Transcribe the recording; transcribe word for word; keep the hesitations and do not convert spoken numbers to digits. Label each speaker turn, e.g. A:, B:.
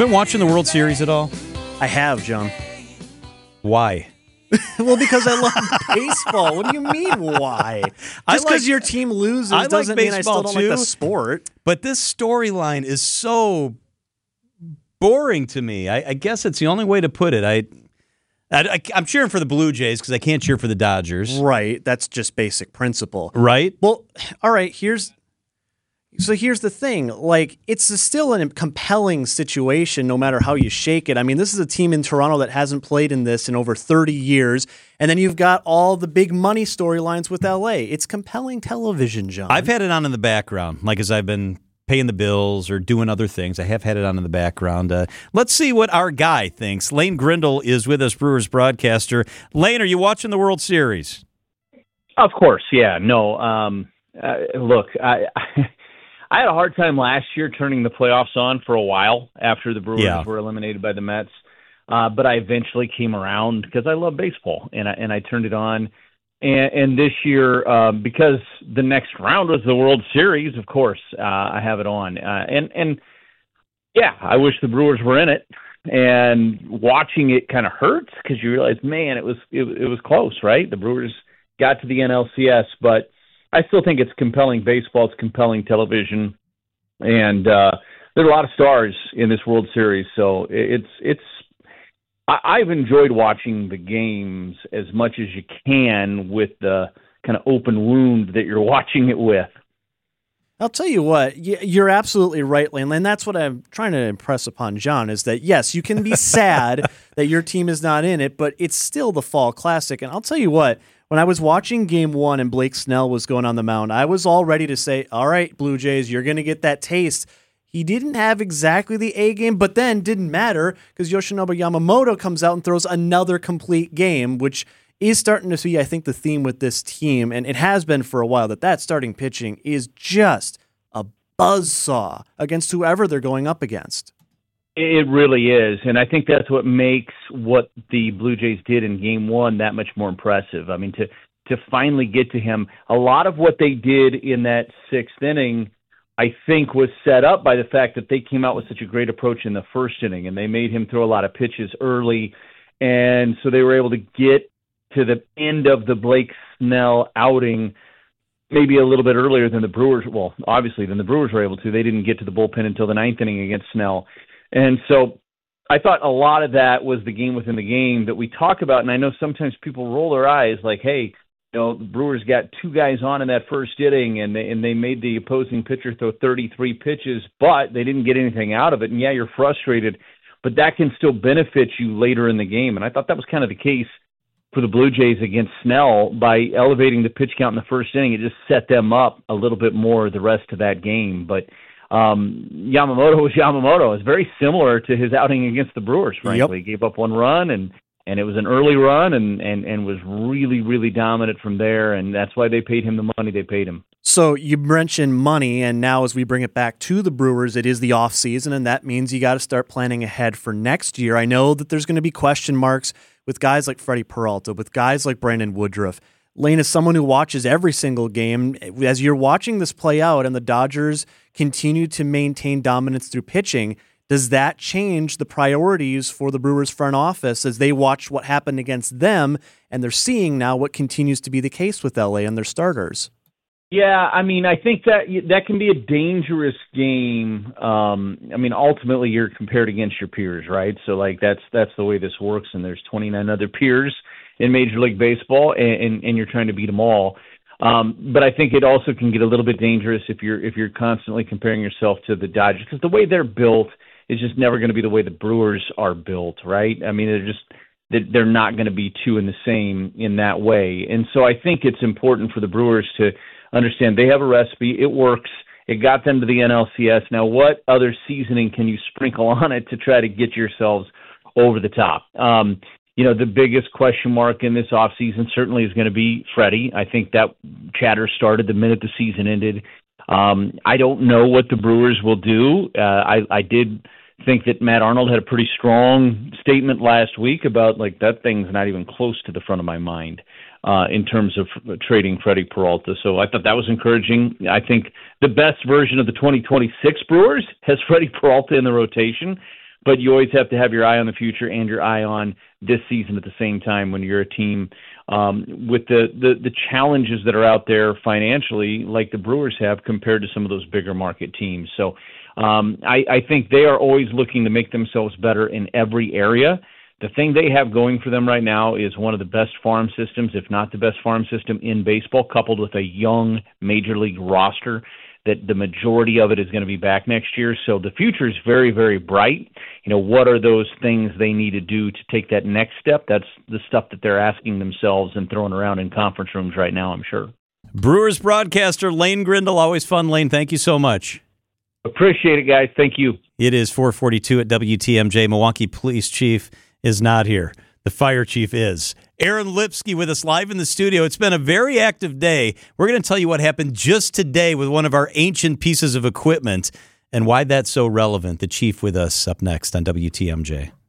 A: been watching the World Series at all?
B: I have, John.
A: Why?
B: Well, because I love baseball. What do you mean, why? Just because like, your team loses
A: I
B: doesn't
A: like
B: mean I still don't
A: too,
B: like the sport.
A: But this storyline is so boring to me. I, I guess it's the only way to put it. I, I, I'm cheering for the Blue Jays because I can't cheer for the Dodgers.
B: Right. That's just basic principle.
A: Right?
B: Well, all right, here's... So here's the thing, like, it's still a compelling situation no matter how you shake it. I mean, this is a team in Toronto that hasn't played in this in over thirty years, and then you've got all the big money storylines with L A. It's compelling television, John.
A: I've had it on in the background, like as I've been paying the bills or doing other things. I have had it on in the background. Uh, let's see what our guy thinks. Lane Grindle is with us, Brewers broadcaster. Lane, are you watching the World Series?
C: Of course, yeah. No, um, uh, look, I... I I had a hard time last year turning the playoffs on for a while after the Brewers
A: yeah.
C: were eliminated by the Mets, uh, but I eventually came around because I love baseball, and I, and I turned it on. And, and this year, uh, because the next round was the World Series, of course, uh, I have it on. Uh, and, and, yeah, I wish the Brewers were in it. And watching it kind of hurts because you realize, man, it was it, it was close, right? The Brewers got to the N L C S, but I still think it's compelling baseball. It's compelling television, and uh, there are a lot of stars in this World Series. So it's it's. I, I've enjoyed watching the games as much as you can with the kind of open wound that you're watching it with.
B: I'll tell you what, you're absolutely right, Lane. And that's what I'm trying to impress upon John is that, yes, you can be sad that your team is not in it, but it's still the Fall Classic. And I'll tell you what, when I was watching Game One and Blake Snell was going on the mound, I was all ready to say, all right, Blue Jays, you're going to get that taste. He didn't have exactly the A game, but then didn't matter because Yoshinobu Yamamoto comes out and throws another complete game, which is starting to be, I think, the theme with this team, and it has been for a while, that that starting pitching is just a buzzsaw against whoever they're going up against.
C: It really is, and I think that's what makes what the Blue Jays did in Game One that much more impressive. I mean, to to finally get to him, a lot of what they did in that sixth inning, I think, was set up by the fact that they came out with such a great approach in the first inning, and they made him throw a lot of pitches early, and so they were able to get to the end of the Blake Snell outing maybe a little bit earlier than the Brewers, well, obviously than the Brewers were able to. They didn't get to the bullpen until the ninth inning against Snell. And so I thought a lot of that was the game within the game that we talk about, and I know sometimes people roll their eyes like, hey, you know, the Brewers got two guys on in that first inning, and they, and they made the opposing pitcher throw thirty-three pitches, but they didn't get anything out of it. And, yeah, you're frustrated, but that can still benefit you later in the game. And I thought that was kind of the case for the Blue Jays against Snell. By elevating the pitch count in the first inning, it just set them up a little bit more the rest of that game. But um, Yamamoto was Yamamoto. It's very similar to his outing against the Brewers, frankly. Yep. He gave up one run, and, and it was an early run, and, and, and was really, really dominant from there, and that's why they paid him the money they paid him.
B: So you mentioned money, and now as we bring it back to the Brewers, it is the offseason, and that means you got to start planning ahead for next year. I know that there's going to be question marks with guys like Freddie Peralta, with guys like Brandon Woodruff. Lane is someone who watches every single game. As you're watching this play out and the Dodgers continue to maintain dominance through pitching, does that change the priorities for the Brewers front office as they watch what happened against them and they're seeing now what continues to be the case with L A and their starters?
C: Yeah, I mean, I think that that can be a dangerous game. Um, I mean, ultimately, you're compared against your peers, right? So, like, that's that's the way this works, and there's twenty-nine other peers in Major League Baseball, and, and, and you're trying to beat them all. Um, but I think it also can get a little bit dangerous if you're if you're constantly comparing yourself to the Dodgers, because the way they're built is just never going to be the way the Brewers are built, right? I mean, they're just they're not going to be two in the same in that way, and so I think it's important for the Brewers to understand they have a recipe. It works. It got them to the N L C S. Now, what other seasoning can you sprinkle on it to try to get yourselves over the top? Um, you know, the biggest question mark in this offseason certainly is going to be Freddie. I think that chatter started the minute the season ended. Um, I don't know what the Brewers will do. Uh, I, I did think that Matt Arnold had a pretty strong statement last week about, like, that thing's not even close to the front of my mind. Uh, in terms of trading Freddie Peralta. So I thought that was encouraging. I think the best version of the twenty twenty-six Brewers has Freddie Peralta in the rotation. but you always have to have your eye on the future and your eye on this season at the same time when you're a team um, with the, the, the challenges that are out there financially like the Brewers have compared to some of those bigger market teams. So um, I, I think they are always looking to make themselves better in every area. The thing they have going for them right now is one of the best farm systems, if not the best farm system in baseball, coupled with a young major league roster that the majority of it is going to be back next year. So the future is very, very bright. You know, what are those things they need to do to take that next step? That's the stuff that they're asking themselves and throwing around in conference rooms right now, I'm sure.
A: Brewers broadcaster Lane Grindle, always fun. Lane, thank you so much.
C: Appreciate it, guys. Thank you.
A: It is four forty-two at W T M J. Milwaukee Police Chief is not here. The fire chief is. Aaron Lipsky with us live in the studio. It's been a very active day. We're going to tell you what happened just today with one of our ancient pieces of equipment and why that's so relevant. The chief with us up next on W T M J.